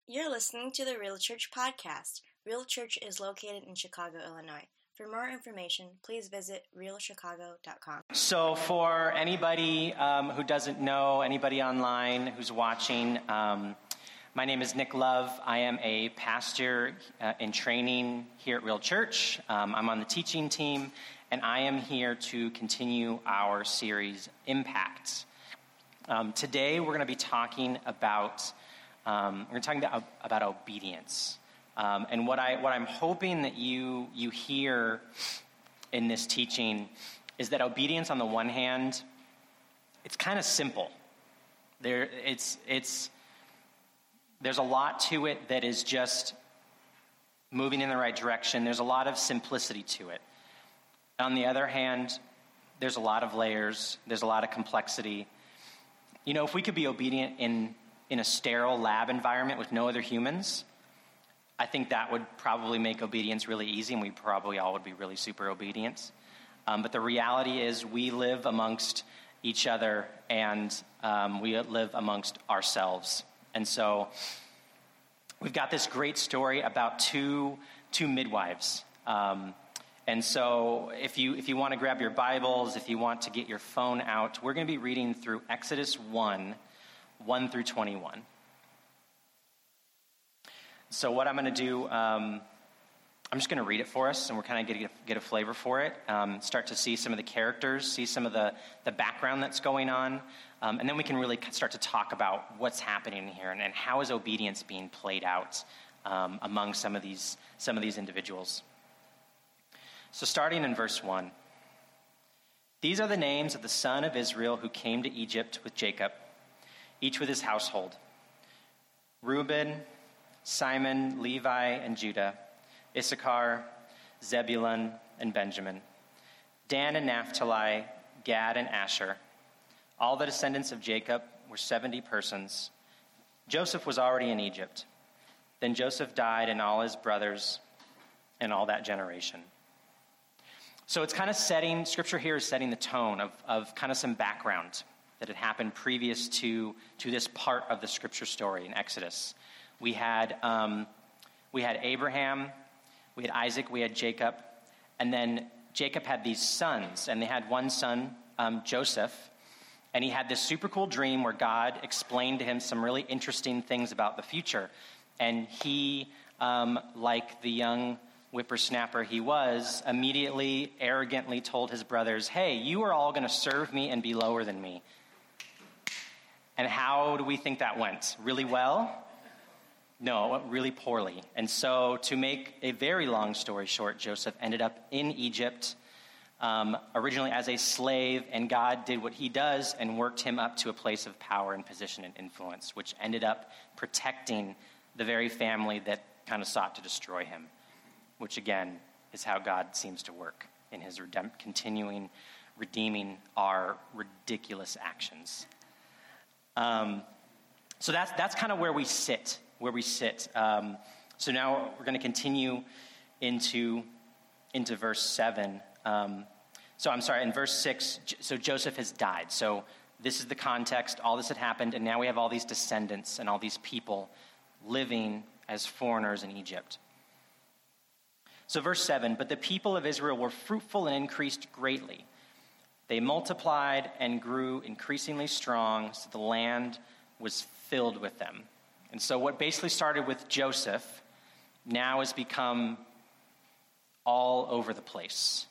You're listening to the Real Church podcast. Real Church is located in Chicago, Illinois. For more information, please visit realchicago.com. So for anybody who doesn't know, anybody online who's watching, my name is Nick Love. I am a pastor in training here at Real Church. I'm on the teaching team, and I am here to continue our series, Impact. Today we're going to be talking about obedience. And what I'm hoping that you hear in this teaching is that obedience, on the one hand, it's kind of simple. There's a lot to it that is just moving in the right direction. There's a lot of simplicity to it. On the other hand, there's a lot of layers. There's a lot of complexity. You know, if we could be obedient in a sterile lab environment with no other humans, I think that would probably make obedience really easy, and we probably all would be really super obedient. But the reality is we live amongst each other, and we live amongst ourselves. And so we've got this great story about two midwives. And so if you want to grab your Bibles, if you want to get your phone out, we're going to be reading through Exodus 1 through 21. So what I'm going to do, I'm just going to read it for us, and we're kind of going to get a flavor for it, start to see some of the characters, see some of the background that's going on, and then we can really start to talk about what's happening here and how is obedience being played out among some of these individuals. So starting in verse 1, these are the names of the son of Israel who came to Egypt with Jacob, each with his household: Reuben, Simon, Levi, and Judah, Issachar, Zebulun, and Benjamin, Dan and Naphtali, Gad and Asher. All the descendants of Jacob were 70 persons. Joseph was already in Egypt. Then Joseph died, and all his brothers, and all that generation. So it's kind of Scripture here is setting the tone of kind of some background that had happened previous to this part of the Scripture story in Exodus. We had Abraham, we had Isaac, we had Jacob, and then Jacob had these sons, and they had one son, Joseph, and he had this super cool dream where God explained to him some really interesting things about the future, and he, like the young whippersnapper he was, immediately, arrogantly told his brothers, "Hey, you are all going to serve me and be lower than me." And how do we think that went? Really well? No, it went really poorly. And so, to make a very long story short, Joseph ended up in Egypt, originally as a slave, and God did what he does and worked him up to a place of power and position and influence, which ended up protecting the very family that kind of sought to destroy him, which again is how God seems to work in his continuing redeeming our ridiculous actions. So that's kind of where we sit. So now we're going to continue into verse 7. In verse 6, so Joseph has died. So this is the context. All this had happened, and now we have all these descendants and all these people living as foreigners in Egypt. So verse 7, but the people of Israel were fruitful and increased greatly. They multiplied and grew increasingly strong, so the land was filled with them. And so what basically started with Joseph now has become all over the place.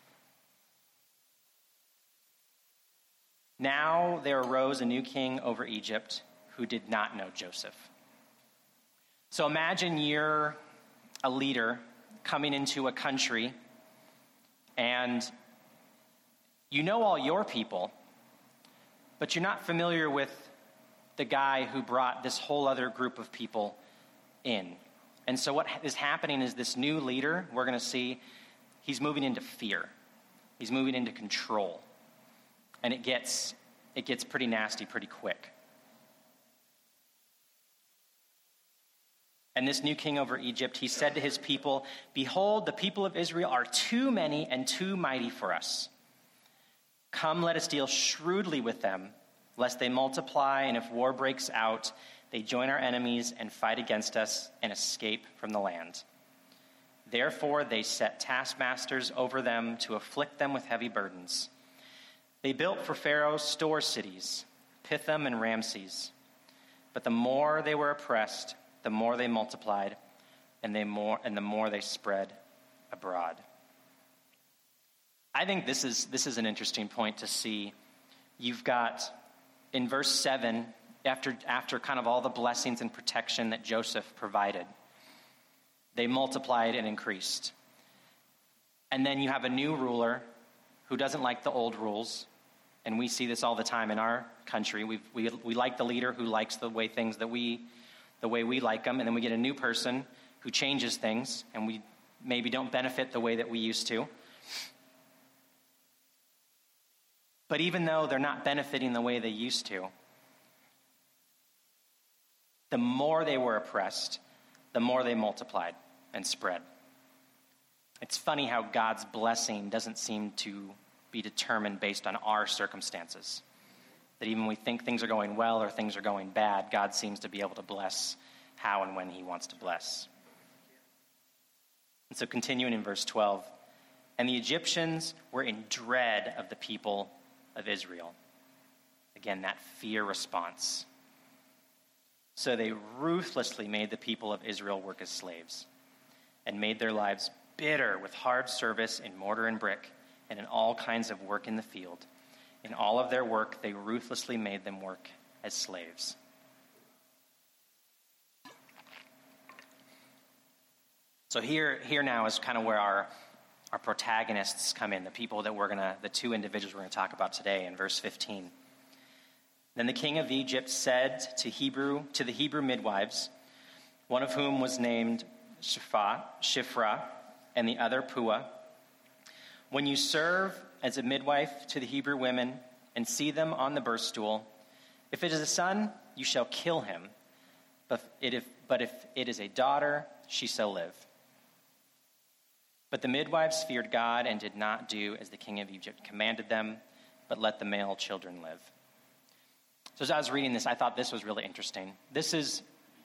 Now there arose a new king over Egypt who did not know Joseph. So imagine you're a leader coming into a country, and you know all your people, but you're not familiar with the guy who brought this whole other group of people in. And so what is happening is this new leader, we're going to see, he's moving into fear. He's moving into control. And it gets pretty nasty pretty quick. And this new king over Egypt, he said to his people, "Behold, the people of Israel are too many and too mighty for us. Come, let us deal shrewdly with them, lest they multiply, and if war breaks out, They join our enemies and fight against us and escape from the land. Therefore, they set taskmasters over them to afflict them with heavy burdens. They built for Pharaoh store cities, Pithom and Ramses. But the more they were oppressed, the more they multiplied, and the more they spread abroad. I think this is an interesting point to see. You've got in verse 7, after kind of all the blessings and protection that Joseph provided, they multiplied and increased. And then you have a new ruler who doesn't like the old rules. And we see this all the time in our country. We like the leader who likes the way we like them. And then we get a new person who changes things. And we maybe don't benefit the way that we used to. But even though they're not benefiting the way they used to, the more they were oppressed, the more they multiplied and spread. It's funny how God's blessing doesn't seem to be determined based on our circumstances. That even when we think things are going well or things are going bad, God seems to be able to bless how and when he wants to bless. And so continuing in verse 12, and the Egyptians were in dread of the people of Israel. Again, that fear response. So they ruthlessly made the people of Israel work as slaves and made their lives bitter with hard service in mortar and brick and in all kinds of work in the field. In all of their work, they ruthlessly made them work as slaves. So here now is kind of where our protagonists come in, the people that the two individuals we're going to talk about today in verse 15. Then the king of Egypt said to the Hebrew midwives, one of whom was named Shiphrah, and the other Puah, when you serve as a midwife to the Hebrew women and see them on the birth stool, if it is a son, you shall kill him. But if it is a daughter, she shall live. But the midwives feared God and did not do as the king of Egypt commanded them, but let the male children live. So as I was reading this, I thought this was really interesting. This is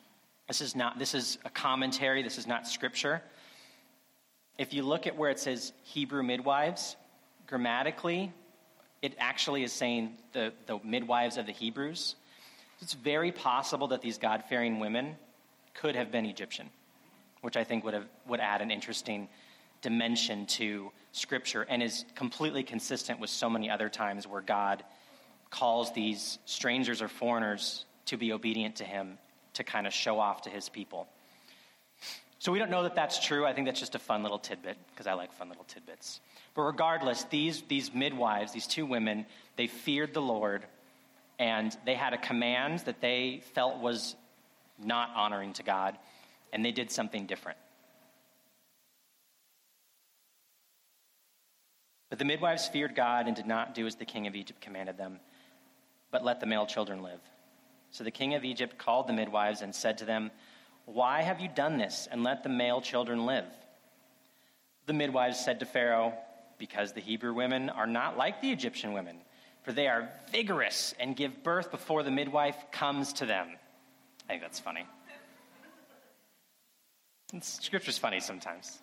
a commentary. This is not scripture. If you look at where it says Hebrew midwives, grammatically, it actually is saying the midwives of the Hebrews. It's very possible that these God-fearing women could have been Egyptian, which I think would add an interesting dimension to Scripture and is completely consistent with so many other times where God calls these strangers or foreigners to be obedient to him to kind of show off to his people. So we don't know that that's true. I think that's just a fun little tidbit because I like fun little tidbits. But regardless, these midwives, these two women, they feared the Lord and they had a command that they felt was not honoring to God, and they did something different. But the midwives feared God and did not do as the king of Egypt commanded them, but let the male children live. So the king of Egypt called the midwives and said to them, "Why have you done this and let the male children live?" The midwives said to Pharaoh, "Because the Hebrew women are not like the Egyptian women, for they are vigorous and give birth before the midwife comes to them." I think that's funny. Scripture's funny sometimes.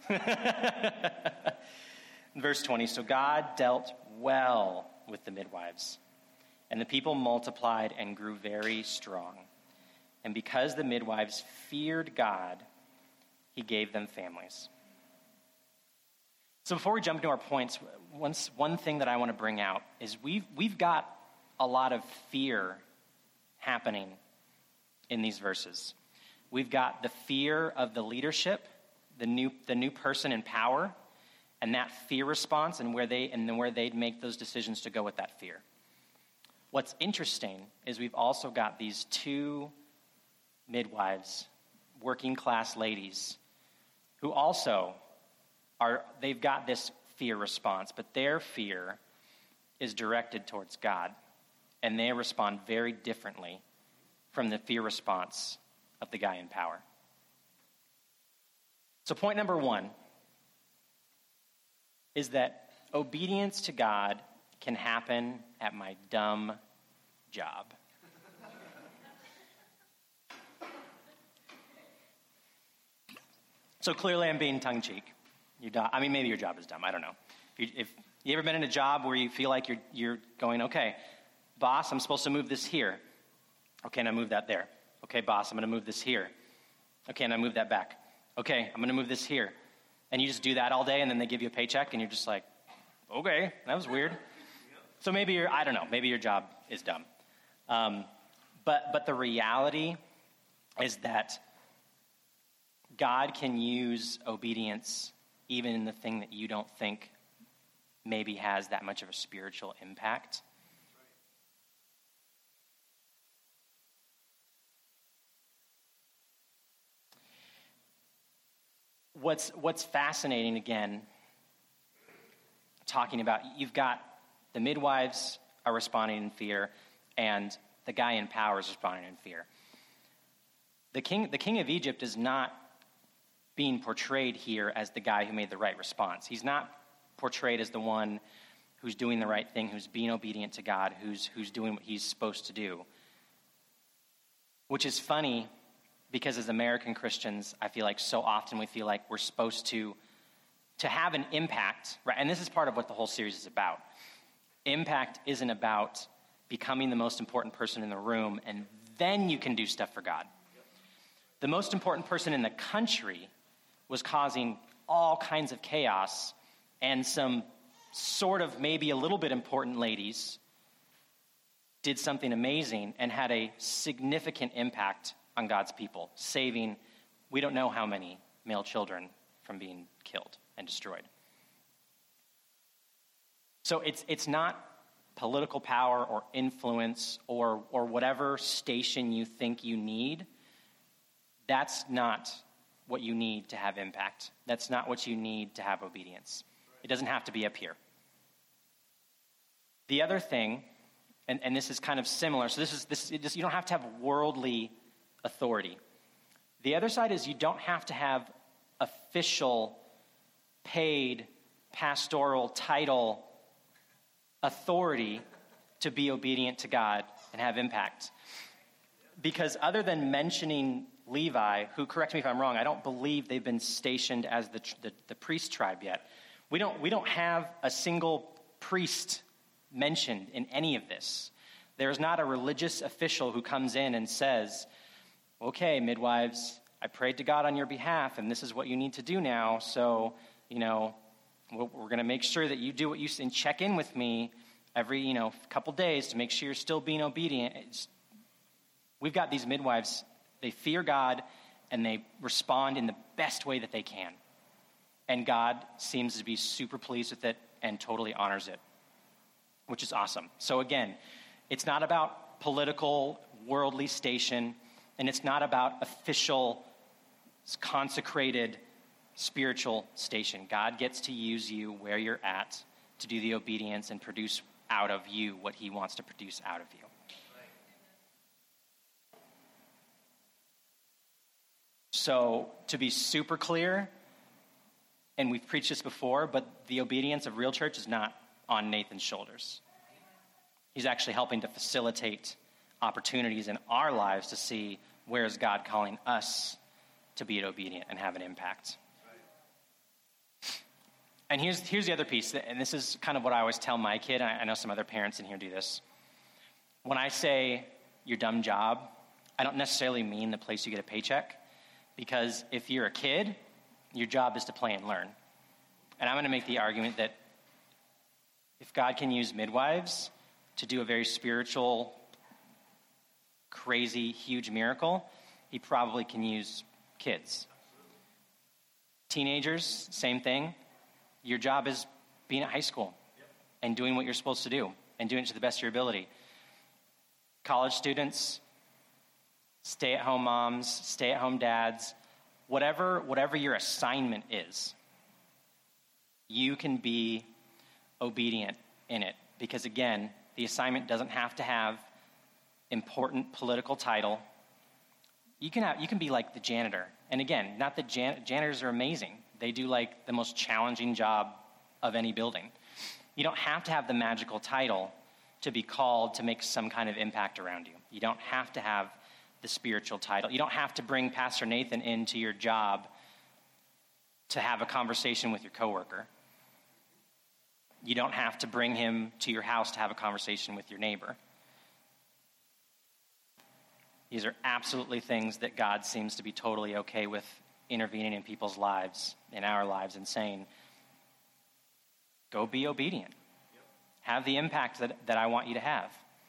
Verse 20, so God dealt well with the midwives, and the people multiplied and grew very strong. And because the midwives feared God, he gave them families. So before we jump into our points, one thing that I want to bring out is we've got a lot of fear happening in these verses. We've got the fear of the leadership, the new person in power, and that fear response, and where they'd make those decisions to go with that fear. What's interesting is we've also got these two midwives, working class ladies, who also they've got this fear response, but their fear is directed towards God, and they respond very differently from the fear response of the guy in power. So point number one is that obedience to God can happen at my dumb job. So clearly I'm being tongue-in-cheek. I mean, maybe your job is dumb. I don't know. If you ever been in a job where you feel like you're going, okay, boss, I'm supposed to move this here. Okay, and I move that there. Okay, boss, I'm going to move this here. Okay, and I move that back. Okay, I'm going to move this here. And you just do that all day, and then they give you a paycheck, and you're just like, okay, that was weird. So maybe I don't know, maybe your job is dumb. But the reality is that God can use obedience even in the thing that you don't think maybe has that much of a spiritual impact. What's fascinating, again, talking about, you've got the midwives are responding in fear, and the guy in power is responding in fear. The king of Egypt is not being portrayed here as the guy who made the right response. He's not portrayed as the one who's doing the right thing, who's being obedient to God, who's doing what he's supposed to do. Which is funny, because as American Christians, I feel like so often we feel like we're supposed to have an impact, right? And this is part of what the whole series is about. Impact isn't about becoming the most important person in the room, and then you can do stuff for God. The most important person in the country was causing all kinds of chaos, and some sort of maybe a little bit important ladies did something amazing and had a significant impact on God's people, saving we don't know how many male children from being killed and destroyed. So it's not political power or influence or whatever station you think you need. That's not what you need to have impact. That's not what you need to have obedience. It doesn't have to be up here. The other thing, and this is kind of similar, so you don't have to have worldly authority. The other side is you don't have to have official, paid, pastoral title authority to be obedient to God and have impact. Because other than mentioning Levi, who, correct me if I'm wrong, I don't believe they've been stationed as the priest tribe yet. We don't have a single priest mentioned in any of this. There's not a religious official who comes in and says, okay, midwives, I prayed to God on your behalf, and this is what you need to do now, so, we're going to make sure that you do what you say and check in with me every, couple days to make sure you're still being obedient. We've got these midwives, they fear God, and they respond in the best way that they can. And God seems to be super pleased with it and totally honors it, which is awesome. So again, it's not about political, worldly station, and it's not about official, consecrated, spiritual station. God gets to use you where you're at to do the obedience and produce out of you what he wants to produce out of you. So to be super clear, and we've preached this before, but the obedience of Real Church is not on Nathan's shoulders. He's actually helping to facilitate opportunities in our lives to see where is God calling us to be obedient and have an impact. And here's the other piece, and this is kind of what I always tell my kid, and I know some other parents in here do this. When I say your dumb job, I don't necessarily mean the place you get a paycheck, because if you're a kid, your job is to play and learn. And I'm going to make the argument that if God can use midwives to do a very spiritual, crazy, huge miracle, he probably can use kids. Teenagers, same thing. Your job is being at high school and doing what you're supposed to do and doing it to the best of your ability. College students, stay-at-home moms, stay-at-home dads, whatever your assignment is, you can be obedient in it. Because again, the assignment doesn't have to have important political title. You can be like the janitor. And again, not that janitors are amazing. They do like the most challenging job of any building. You don't have to have the magical title to be called to make some kind of impact around you. You don't have to have the spiritual title. You don't have to bring Pastor Nathan into your job to have a conversation with your coworker. You don't have to bring him to your house to have a conversation with your neighbor. These are absolutely things that God seems to be totally okay with intervening in people's lives, in our lives, and saying, go be obedient. Have the impact that I want you to have.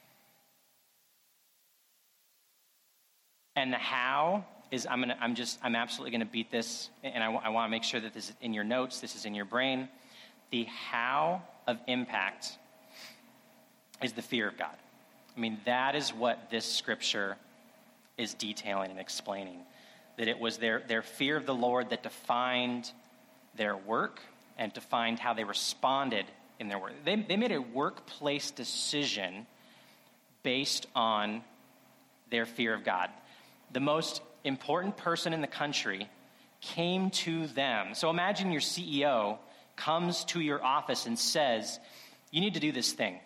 And the how is, I'm absolutely going to beat this, and I want to make sure that this is in your notes, this is in your brain. The how of impact is the fear of God. I mean, that is what this scripture is detailing and explaining. That it was their fear of the Lord that defined their work and defined how they responded in their work. They made a workplace decision based on their fear of God. The most important person in the country came to them. So imagine your CEO comes to your office and says, you need to do this thing.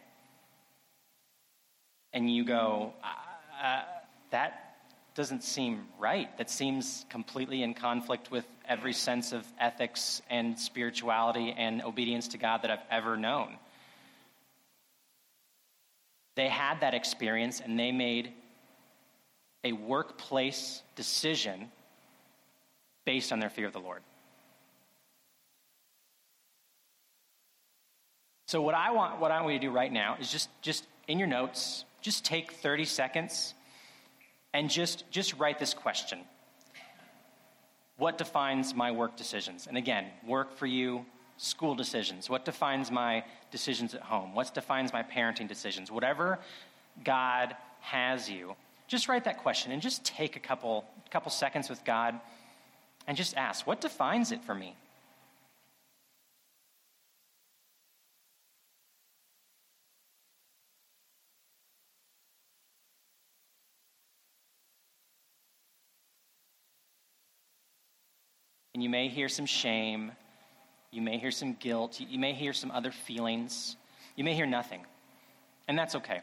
And you go, that doesn't seem right. That seems completely in conflict with every sense of ethics and spirituality and obedience to God that I've ever known. They had that experience and they made a workplace decision based on their fear of the Lord. So what I want you to do right now is just in your notes, just take 30 seconds and just write this question. What defines my work decisions? And again, work for you, school decisions. What defines my decisions at home? What defines my parenting decisions? Whatever God has you, just write that question and just take a couple seconds with God and just ask, what defines it for me? And you may hear some shame. You may hear some guilt. You may hear some other feelings. You may hear nothing. And that's okay.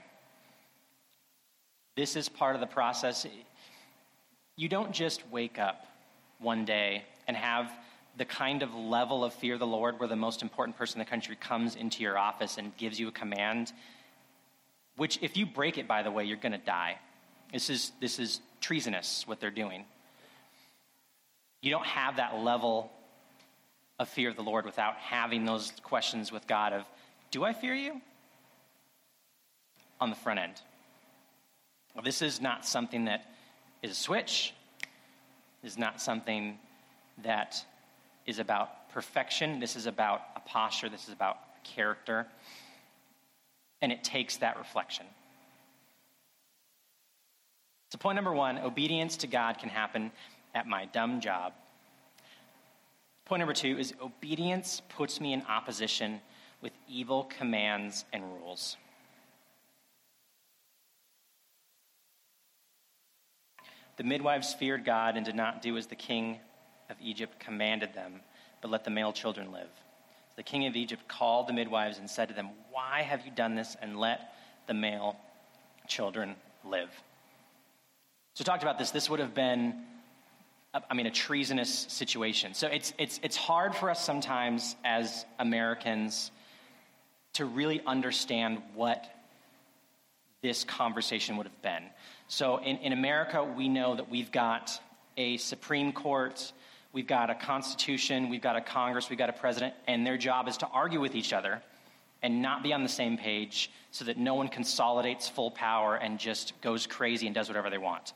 This is part of the process. You don't just wake up one day and have the kind of level of fear of the Lord where the most important person in the country comes into your office and gives you a command, which if you break it, by the way, you're going to die. This is treasonous, what they're doing. You don't have that level of fear of the Lord without having those questions with God of, do I fear you? On the front end. Well, this is not something that is a switch. This is not something that is about perfection. This is about a posture. This is about character. And it takes that reflection. So point number one, obedience to God can happen at my dumb job. Point number two is obedience puts me in opposition with evil commands and rules. The midwives feared God and did not do as the king of Egypt commanded them, but let the male children live. The king of Egypt called the midwives and said to them, why have you done this and let the male children live? So we talked about this. This would have been a treasonous situation. So it's hard for us sometimes as Americans to really understand what this conversation would have been. So in America, we know that we've got a Supreme Court, we've got a Constitution, we've got a Congress, we've got a president, and their job is to argue with each other and not be on the same page so that no one consolidates full power and just goes crazy and does whatever they want.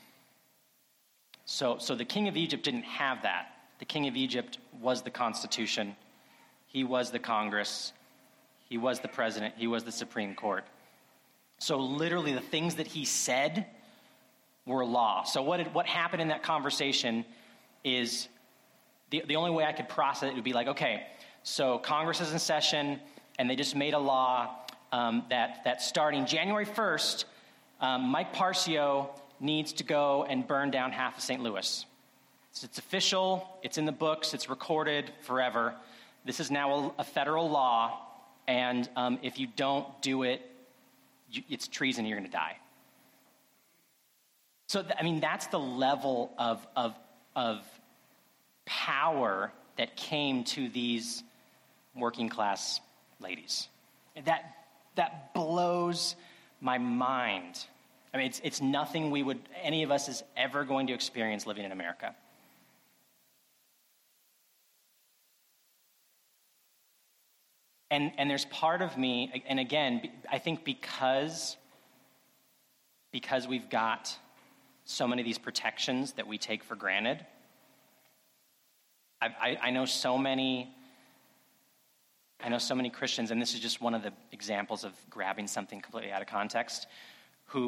So the king of Egypt didn't have that. The king of Egypt was the Constitution. He was the Congress. He was the president. He was the Supreme Court. So literally the things that he said were law. So what happened in that conversation is the only way I could process it would be like, okay, so Congress is in session and they just made a law that starting January 1st, Mike Parcio needs to go and burn down half of St. Louis. It's official, it's in the books, it's recorded forever. This is now a federal law, and if you don't do it, it's treason, you're going to die. So, that's the level of power that came to these working class ladies. That blows my mind. I mean, it's nothing any of us is ever going to experience living in America. And there's part of me, and again, I think because we've got so many of these protections that we take for granted, I know so many Christians, and this is just one of the examples of grabbing something completely out of context, who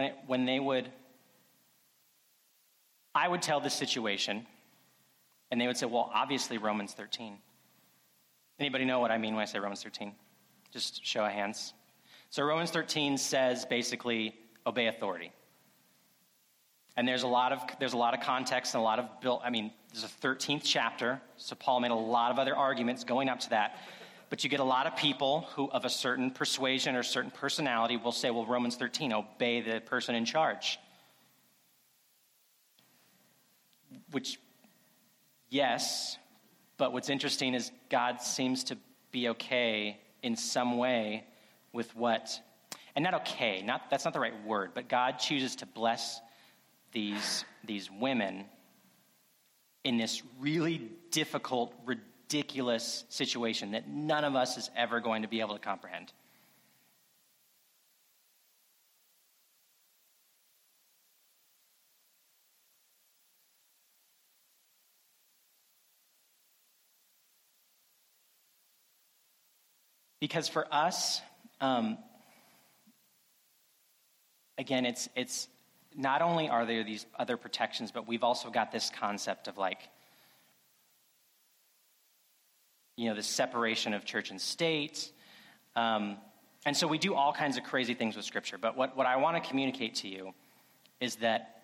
I would tell this situation, and they would say, well, obviously Romans 13. Anybody know what I mean when I say Romans 13? Just show of hands. So Romans 13 says basically obey authority. And there's a lot of context and a lot of there's a 13th chapter, so Paul made a lot of other arguments going up to that. But you get a lot of people who of a certain persuasion or certain personality will say, well, Romans 13, obey the person in charge. Which, yes, but what's interesting is God seems to be okay in some way with what, and not okay, that's not the right word, but God chooses to bless these women in this really difficult, ridiculous situation that none of us is ever going to be able to comprehend. Because for us, again, it's not only are there these other protections, but we've also got this concept of the separation of church and state. And so we do all kinds of crazy things with Scripture. But what I want to communicate to you is that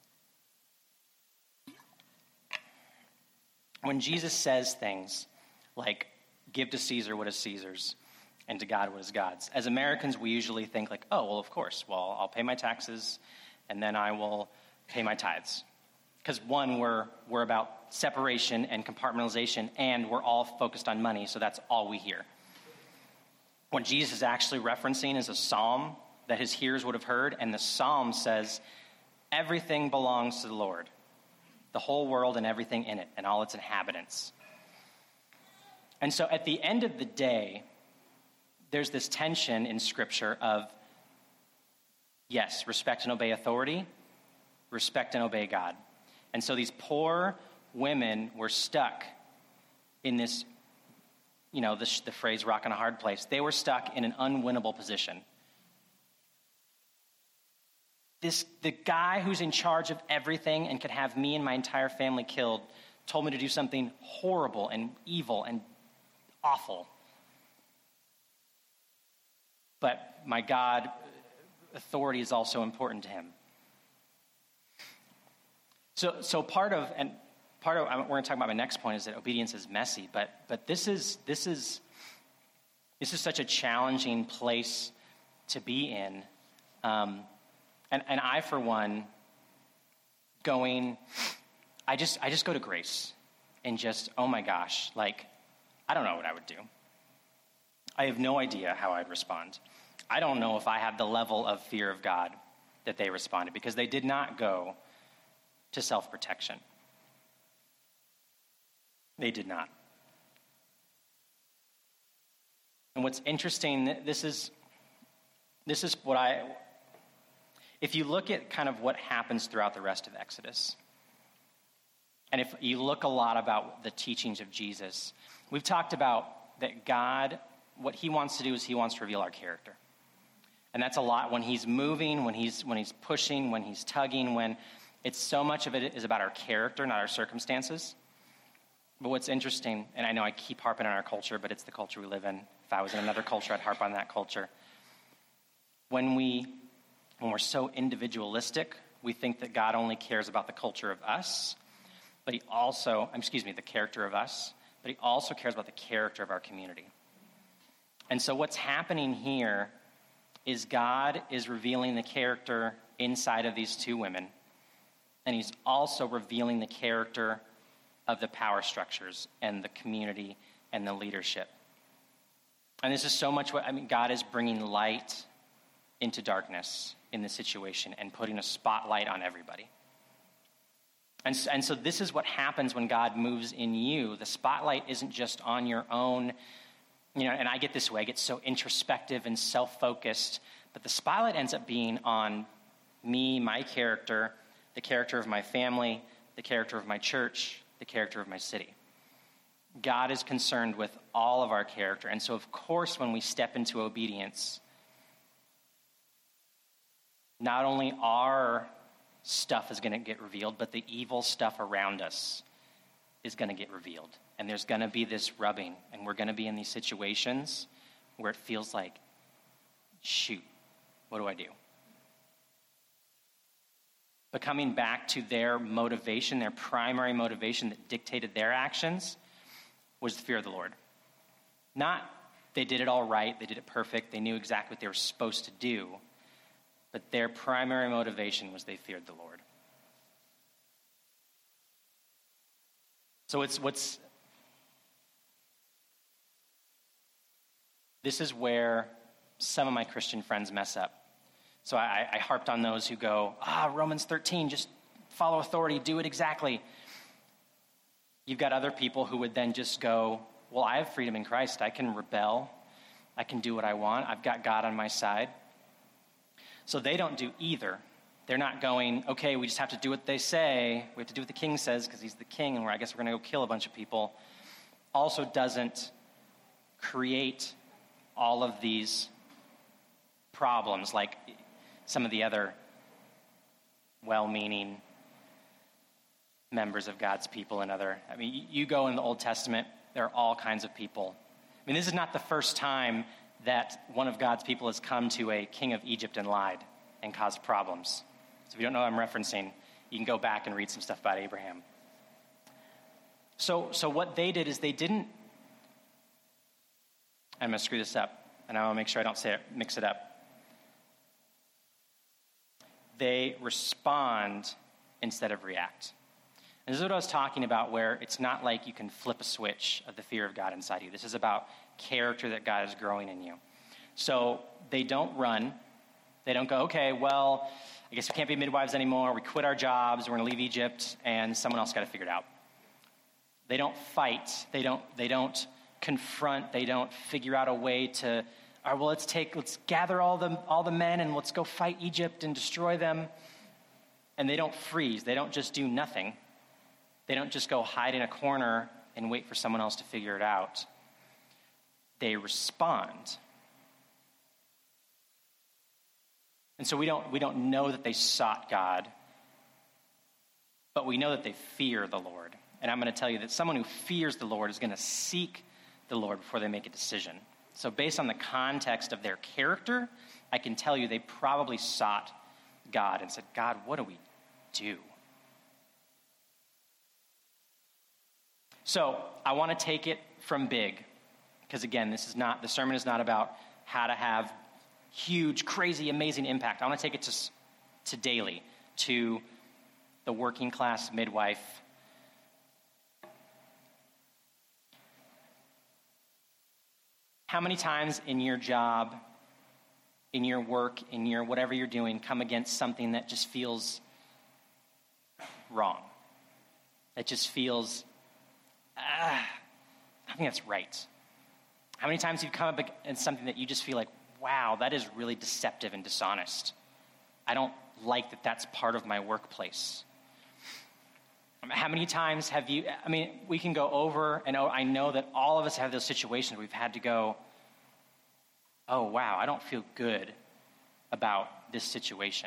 when Jesus says things like, give to Caesar what is Caesar's, and to God what is God's, as Americans, we usually think oh, well, of course. Well, I'll pay my taxes, and then I will pay my tithes. Because one, we're about separation and compartmentalization, and we're all focused on money, so that's all we hear. What Jesus is actually referencing is a psalm that his hearers would have heard, and the psalm says, everything belongs to the Lord, the whole world and everything in it, and all its inhabitants. And so at the end of the day, there's this tension in Scripture of, yes, respect and obey authority, respect and obey God. And so these poor women were stuck in this, the phrase rock in a hard place. They were stuck in an unwinnable position. The guy who's in charge of everything and could have me and my entire family killed told me to do something horrible and evil and awful. But my God, authority is also important to him. So part of we're going to talk about my next point is that obedience is messy, but this is such a challenging place to be in, and I for one I just go to Grace and just, oh my gosh, I don't know what I would do. I have no idea how I'd respond. I don't know if I have the level of fear of God that they responded, because they did not go to self-protection. They did not. And what's interesting, this is what if you look at kind of what happens throughout the rest of Exodus, and if you look a lot about the teachings of Jesus, we've talked about that God, what he wants to do is he wants to reveal our character. And that's a lot when he's moving, when he's pushing, when he's tugging, when it's so much of it is about our character, not our circumstances. But what's interesting, and I know I keep harping on our culture, but it's the culture we live in. If I was in another culture, I'd harp on that culture. When we're so individualistic, we think that God only cares about the culture of us, but the character of us, but he also cares about the character of our community. And so what's happening here is God is revealing the character inside of these two women, and he's also revealing the character of the power structures and the community and the leadership. And this is so much God is bringing light into darkness in this situation and putting a spotlight on everybody. And so this is what happens when God moves in you. The spotlight isn't just on your own, and I get this way. I get so introspective and self-focused, but the spotlight ends up being on me, my character, the character of my family, the character of my church, the character of my city. God is concerned with all of our character. And so, of course, when we step into obedience, not only our stuff is going to get revealed, but the evil stuff around us is going to get revealed. And there's going to be this rubbing, and we're going to be in these situations where it feels like, shoot, what do I do? But coming back to their motivation, their primary motivation that dictated their actions was the fear of the Lord. Not they did it all right, they did it perfect, they knew exactly what they were supposed to do, but their primary motivation was they feared the Lord. So this is where some of my Christian friends mess up. So I harped on those who go, Romans 13, just follow authority, do it exactly. You've got other people who would then just go, well, I have freedom in Christ. I can rebel. I can do what I want. I've got God on my side. So they don't do either. They're not going, okay, we just have to do what they say. We have to do what the king says because he's the king, and I guess we're going to go kill a bunch of people. Also doesn't create all of these problems like some of the other well-meaning members of God's people and you go in the Old Testament, there are all kinds of people. This is not the first time that one of God's people has come to a king of Egypt and lied and caused problems. So if you don't know what I'm referencing, you can go back and read some stuff about Abraham. So what they did is they didn't, I'm going to screw this up, and I want to make sure I don't mix it up. They respond instead of react. And this is what I was talking about, where it's not like you can flip a switch of the fear of God inside you. This is about character that God is growing in you. So they don't run. They don't go, okay, well, I guess we can't be midwives anymore. We quit our jobs. We're going to leave Egypt, and someone else got to figure it out. They don't fight. They don't confront. They don't figure out a way to, all right, well, let's gather all the men and let's go fight Egypt and destroy them. And they don't freeze. They don't just do nothing. They don't just go hide in a corner and wait for someone else to figure it out. They respond. And so we don't know that they sought God, but we know that they fear the Lord. And I'm going to tell you that someone who fears the Lord is going to seek the Lord before they make a decision. So based on the context of their character, I can tell you they probably sought God and said, God, what do we do? So I want to take it from big, because again, the sermon is not about how to have huge, crazy, amazing impact. I want to take it to daily, to the working class midwife. How many times in your job, in your work, in your whatever you're doing, come against something that just feels wrong? That just feels, I think that's right. How many times have you come up against something that you just feel like, wow, that is really deceptive and dishonest. I don't like that that's part of my workplace. How many times have you, we can go over and over. I know that all of us have those situations where we've had to go, oh, wow, I don't feel good about this situation.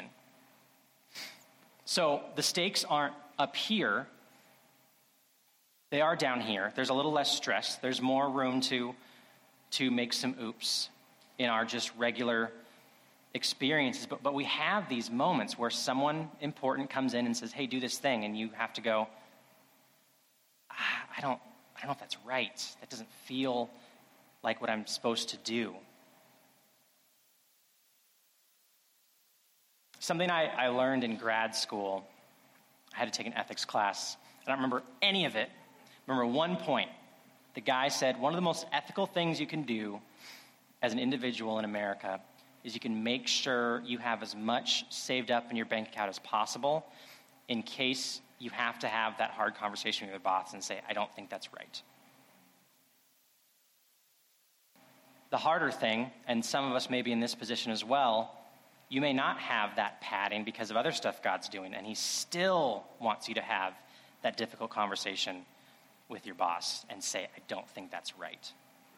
So the stakes aren't up here. They are down here. There's a little less stress. There's more room to make some oops in our just regular experiences. But we have these moments where someone important comes in and says, hey, do this thing. And you have to go, I don't know if that's right. That doesn't feel like what I'm supposed to do. Something I learned in grad school, I had to take an ethics class. I don't remember any of it, Remember, one point, the guy said, one of the most ethical things you can do as an individual in America is you can make sure you have as much saved up in your bank account as possible in case you have to have that hard conversation with your boss and say, I don't think that's right. The harder thing, and some of us may be in this position as well, you may not have that padding because of other stuff God's doing, and he still wants you to have that difficult conversation with your boss and say, I don't think that's right.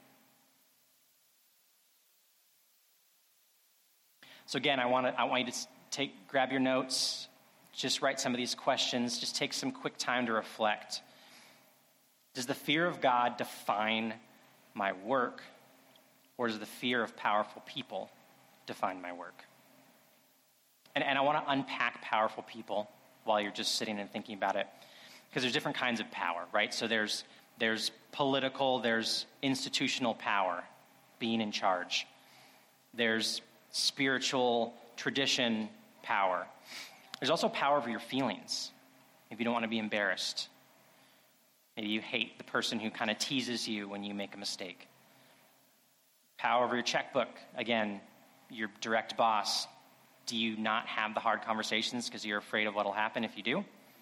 So again, I want you to grab your notes, just write some of these questions, just take some quick time to reflect. Does the fear of God define my work, or does the fear of powerful people define my work? And I want to unpack powerful people while you're just sitting and thinking about it, because there's different kinds of power, right? So there's political, there's institutional power, being in charge. There's spiritual tradition power. There's also power over your feelings, if you don't want to be embarrassed. Maybe you hate the person who kind of teases you when you make a mistake. Power over your checkbook. Again, your direct boss. Do you not have the hard conversations because you're afraid of what will happen if you do?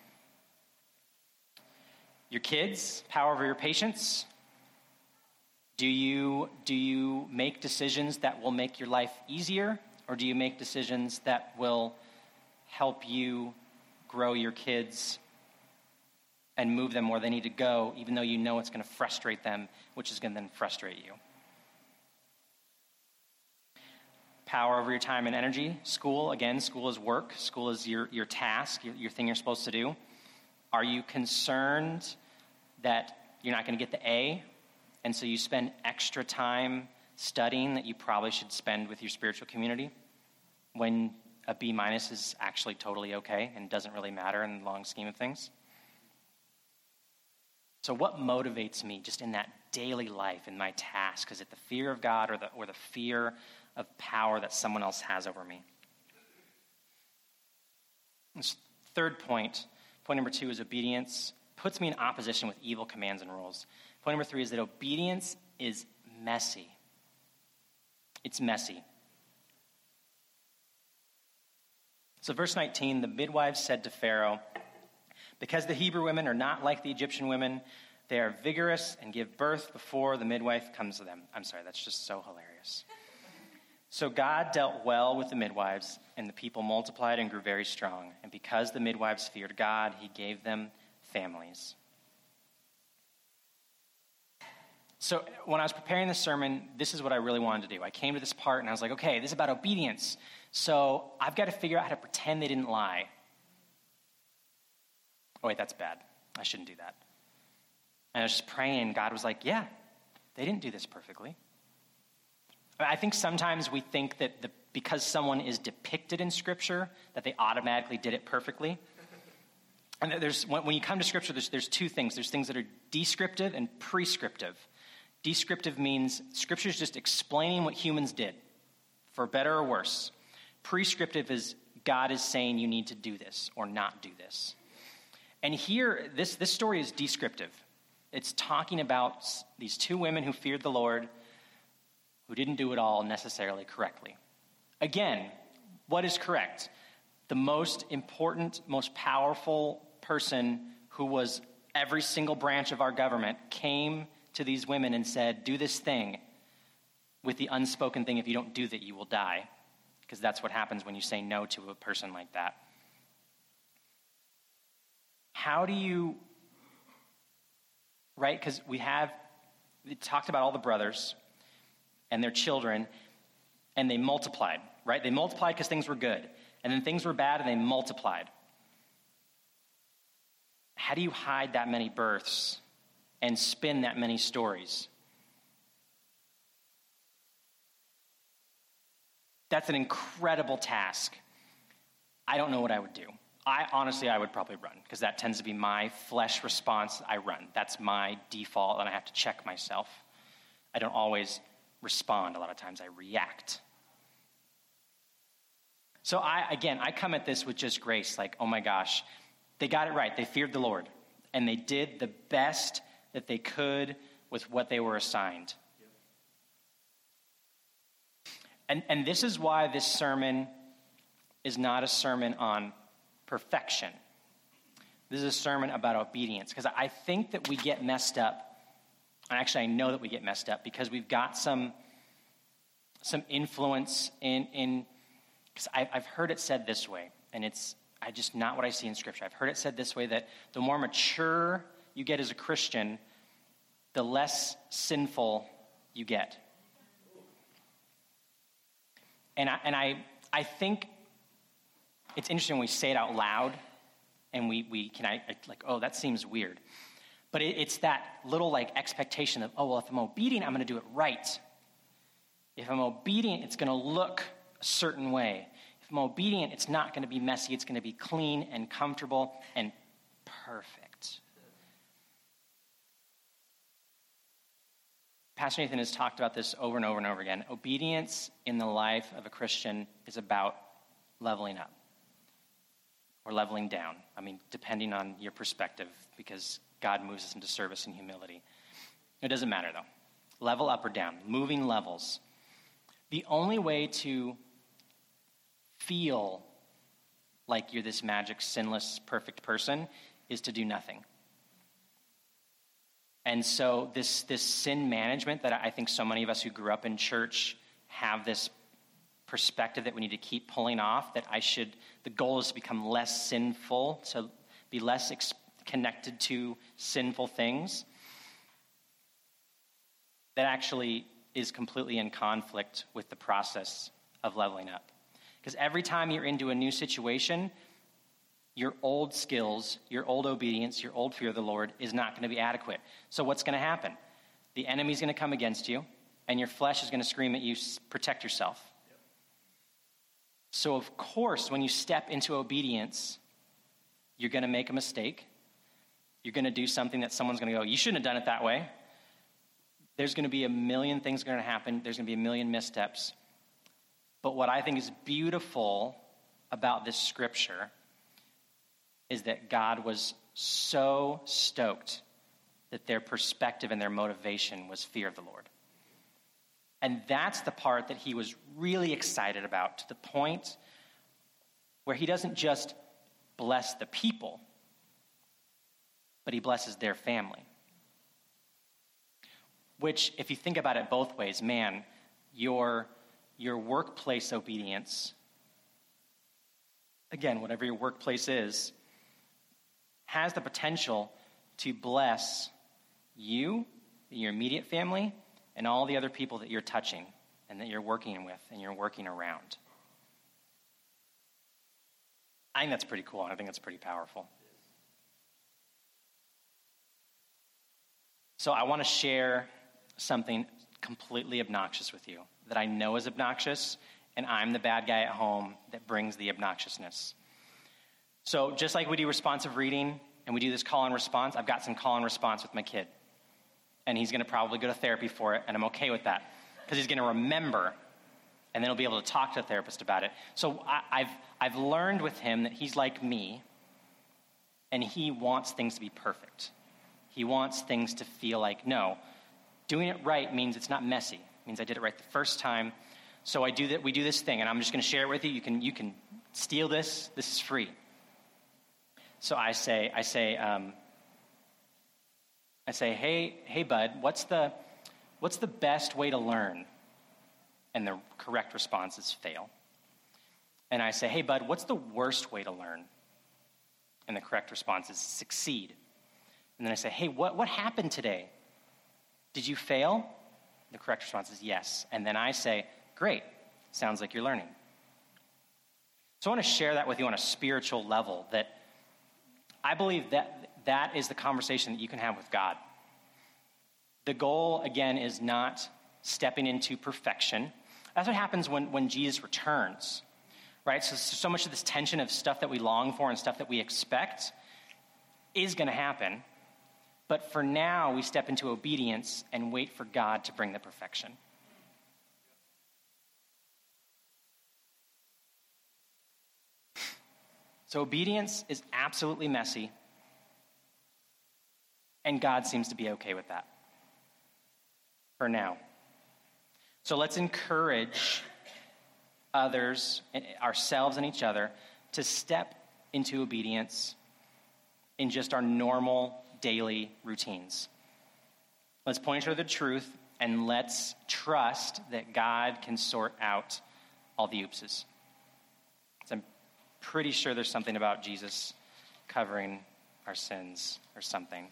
Your kids, power over your patience. Do you make decisions that will make your life easier, or do you make decisions that will help you grow your kids and move them where they need to go, even though you know it's going to frustrate them, which is going to then frustrate you? Power over your time and energy. School, again, school is work. School is your task, your thing you're supposed to do. Are you concerned that you're not going to get the A, and so you spend extra time studying that you probably should spend with your spiritual community when a B- is actually totally okay and doesn't really matter in the long scheme of things? So what motivates me just in that daily life, in my task? Is it the fear of God or the fear of power that someone else has over me? This third point number 2 is obedience puts me in opposition with evil commands and rules. Point number 3 is that obedience is messy. It's messy. So verse 19, the midwives said to Pharaoh, because the Hebrew women are not like the Egyptian women, they are vigorous and give birth before the midwife comes to them. I'm sorry, that's just so hilarious. So God dealt well with the midwives, and the people multiplied and grew very strong. And because the midwives feared God, he gave them families. So when I was preparing this sermon, this is what I really wanted to do. I came to this part, and I was like, okay, this is about obedience. So I've got to figure out how to pretend they didn't lie. Oh, wait, that's bad. I shouldn't do that. And I was just praying. God was like, yeah, they didn't do this perfectly. I think sometimes we think that because someone is depicted in Scripture, that they automatically did it perfectly. And when you come to Scripture, there's two things. There's things that are descriptive and prescriptive. Descriptive means Scripture is just explaining what humans did, for better or worse. Prescriptive is God is saying you need to do this or not do this. And here, this story is descriptive. It's talking about these two women who feared the Lord, who didn't do it all necessarily correctly. Again, what is correct? The most important, most powerful person who was every single branch of our government came to these women and said, do this thing, with the unspoken thing, if you don't do that, you will die. Because that's what happens when you say no to a person like that. How do you, right? Because we talked about all the brothers and their children, and they multiplied, right? They multiplied because things were good. And then things were bad, and they multiplied. How do you hide that many births and spin that many stories? That's an incredible task. I don't know what I would do. I would probably run, because that tends to be my flesh response. I run. That's my default, and I have to check myself. I don't always respond. A lot of times I react. So I come at this with just grace, like, oh my gosh, they got it right. They feared the Lord, and they did the best that they could with what they were assigned. And this is why this sermon is not a sermon on perfection. This is a sermon about obedience, because I think that we get messed up. And actually, I know that we get messed up because we've got some influence in because I've heard it said this way, and it's just not what I see in Scripture. I've heard it said this way, that the more mature you get as a Christian, the less sinful you get. And I think it's interesting when we say it out loud, and we can like, oh, that seems weird. But it's that little like expectation of, oh, well, if I'm obedient, I'm going to do it right. If I'm obedient, it's going to look a certain way. If I'm obedient, it's not going to be messy. It's going to be clean and comfortable and perfect. Pastor Nathan has talked about this over and over and over again. Obedience in the life of a Christian is about leveling up or leveling down. I mean, depending on your perspective, because God moves us into service and humility. It doesn't matter, though. Level up or down, moving levels. The only way to feel like you're this magic, sinless, perfect person is to do nothing. And so this sin management that I think so many of us who grew up in church have this perspective that we need to keep pulling off, that the goal is to become less sinful, to be less connected to sinful things. That actually is completely in conflict with the process of leveling up. Because every time you're into a new situation, your old skills, your old obedience, your old fear of the Lord is not going to be adequate. So what's going to happen? The enemy's going to come against you, and your flesh is going to scream at you, protect yourself. Yep. So of course, when you step into obedience, you're going to make a mistake. You're going to do something that someone's going to go, you shouldn't have done it that way. There's going to be a million things going to happen. There's going to be a million missteps. But what I think is beautiful about this scripture is that God was so stoked that their perspective and their motivation was fear of the Lord. And that's the part that he was really excited about, to the point where he doesn't just bless the people, but he blesses their family. Which, if you think about it both ways, man, your workplace obedience, again, whatever your workplace is, has the potential to bless you, your immediate family, and all the other people that you're touching and that you're working with and you're working around. I think that's pretty cool, and I think that's pretty powerful. So I want to share something completely obnoxious with you that I know is obnoxious, and I'm the bad guy at home that brings the obnoxiousness. So just like we do responsive reading and we do this call and response, I've got some call and response with my kid. And he's going to probably go to therapy for it, and I'm okay with that because he's going to remember, and then he'll be able to talk to a therapist about it. So I've learned with him that he's like me, and he wants things to be perfect. He wants things to feel like, no, doing it right means it's not messy. It means I did it right the first time. So we do this thing, and I'm just going to share it with you. You can steal this. This is free. So I say, hey, bud, what's the best way to learn? And the correct response is fail. And I say, hey, bud, what's the worst way to learn? And the correct response is succeed. And then I say, hey, what happened today? Did you fail? The correct response is yes. And then I say, great, sounds like you're learning. So I want to share that with you on a spiritual level, that I believe that is the conversation that you can have with God. The goal, again, is not stepping into perfection. That's what happens when Jesus returns, right? So much of this tension of stuff that we long for and stuff that we expect is going to happen. But for now, we step into obedience and wait for God to bring the perfection. So obedience is absolutely messy. And God seems to be okay with that for now. So let's encourage others, ourselves and each other, to step into obedience in just our normal daily routines. Let's point each other to the truth, and let's trust that God can sort out all the oopses. I'm pretty sure there's something about Jesus covering our sins or something.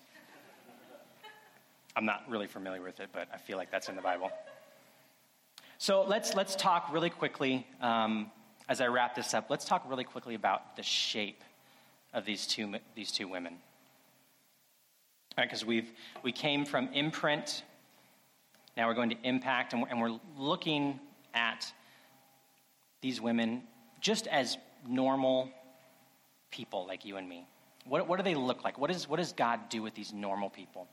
I'm not really familiar with it, but I feel like that's in the Bible. So let's talk really quickly, as I wrap this up, let's talk really quickly about the shape of these two women. All right, because we came from imprint, now we're going to impact, and we're looking at these women just as normal people like you and me. What do they look like? What does God do with these normal people?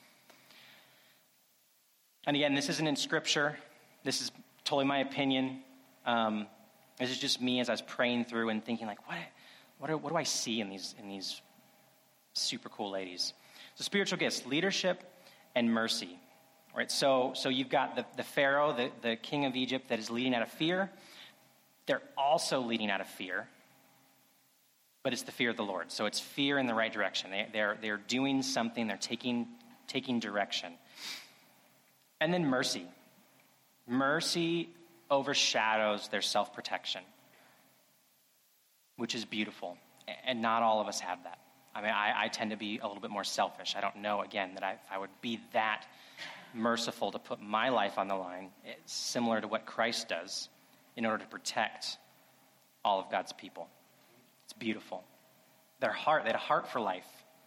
And again, this isn't in Scripture. This is totally my opinion. This is just me as I was praying through and thinking, like, what do I see in these super cool ladies? So spiritual gifts, leadership and mercy. Right? So you've got the Pharaoh, the king of Egypt, that is leading out of fear. They're also leading out of fear, but it's the fear of the Lord. So it's fear in the right direction. They're doing something. They're taking direction. And then mercy. Mercy overshadows their self-protection, which is beautiful. And not all of us have that. I mean, I tend to be a little bit more selfish. I don't know, again, that I would be that merciful to put my life on the line, similar to what Christ does, in order to protect all of God's people. It's beautiful. They had a heart for life.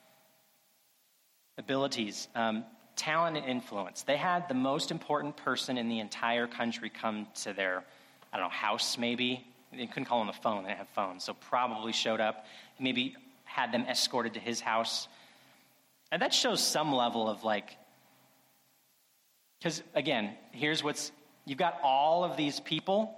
Abilities, talent and influence. They had the most important person in the entire country come to their, house maybe. They couldn't call on the phone. They didn't have phones. So probably showed up. Maybe had them escorted to his house. And that shows some level of because again, you've got all of these people.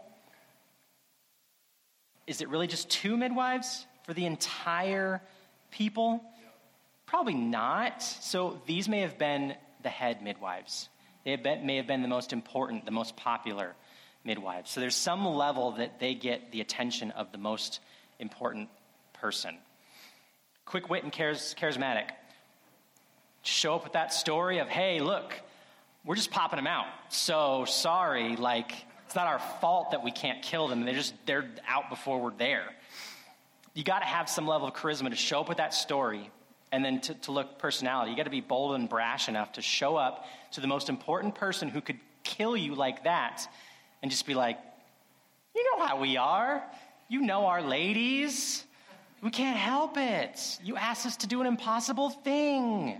Is it really just 2 midwives for the entire people? Probably not. So these may have been the head midwives. They may have been the most important, the most popular midwives. So there's some level that they get the attention of the most important person. Quick wit and charismatic. Show up with that story of, hey, look, we're just popping them out. So sorry, it's not our fault that we can't kill them. They're out before we're there. You got to have some level of charisma to show up with that story. And then to look personality. You got to be bold and brash enough to show up to the most important person who could kill you like that and just be like, you know how we are. You know our ladies. We can't help it. You asked us to do an impossible thing.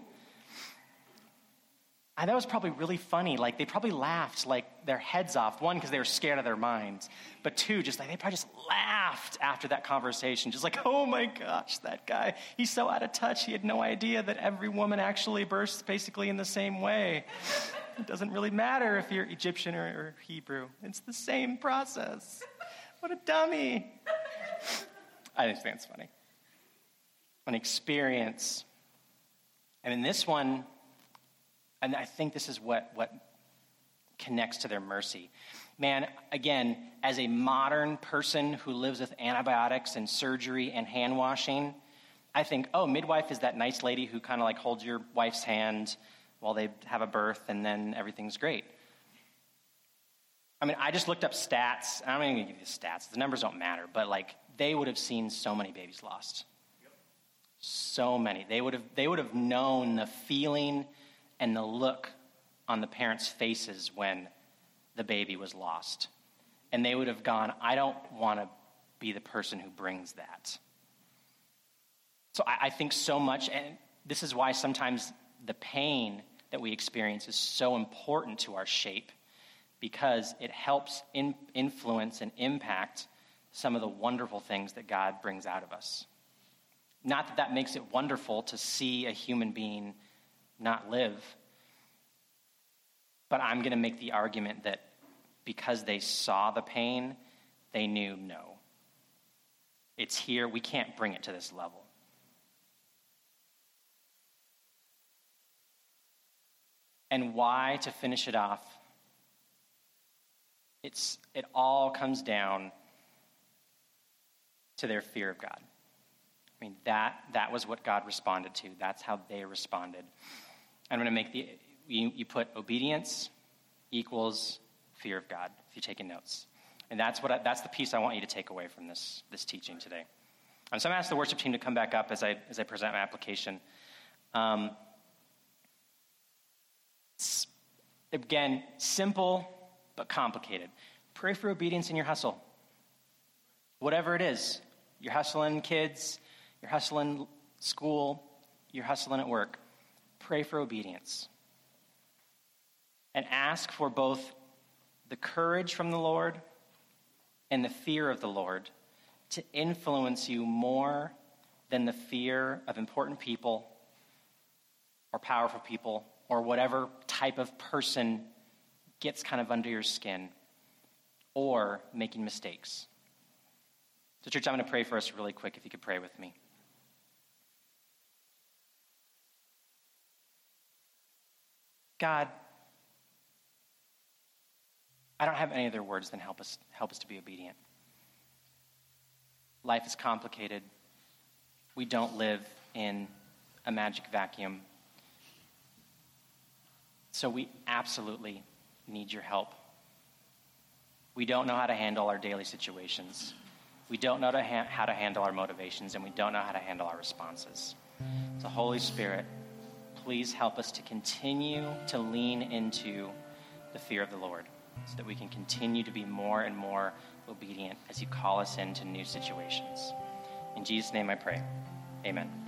And that was probably really funny. They probably laughed their heads off. 1, because they were scared of their minds. But 2, they probably just laughed after that conversation. Just oh my gosh, that guy, he's so out of touch. He had no idea that every woman actually bursts basically in the same way. It doesn't really matter if you're Egyptian or Hebrew. It's the same process. What a dummy. I just think it's funny. An experience. And in this one, and I think this is what connects to their mercy. Man, again, as a modern person who lives with antibiotics and surgery and hand washing, I think, midwife is that nice lady who kind of holds your wife's hand while they have a birth and then everything's great. I mean, I just looked up stats. I'm not even going to give you the stats. The numbers don't matter. But they would have seen so many babies lost. So many. They would have known the feeling and the look on the parents' faces when the baby was lost. And they would have gone, I don't want to be the person who brings that. So I think so much, and this is why sometimes the pain that we experience is so important to our shape, because it helps influence and impact some of the wonderful things that God brings out of us. Not that makes it wonderful to see a human being not live, but I'm going to make the argument that because they saw the pain, they knew, no, it's here. We can't bring it to this level. And why, to finish it off, it all comes down to their fear of God. I mean, that was what God responded to. That's how they responded. I'm going to make you put obedience equals fear of God, if you're taking notes. And that's the piece I want you to take away from this teaching today. So I'm going to ask the worship team to come back up as I present my application. Again, simple but complicated. Pray for obedience in your hustle. Whatever it is. You're hustling kids, you're hustling school, you're hustling at work. Pray for obedience. And ask for both the courage from the Lord and the fear of the Lord to influence you more than the fear of important people or powerful people or whatever type of person gets kind of under your skin or making mistakes. So church, I'm going to pray for us really quick, if you could pray with me. God, I don't have any other words than help us to be obedient. Life is complicated. We don't live in a magic vacuum. So we absolutely need your help. We don't know how to handle our daily situations. We don't know how to handle our motivations, and we don't know how to handle our responses. So Holy Spirit, please help us to continue to lean into the fear of the Lord so that we can continue to be more and more obedient as you call us into new situations. In Jesus' name I pray. Amen.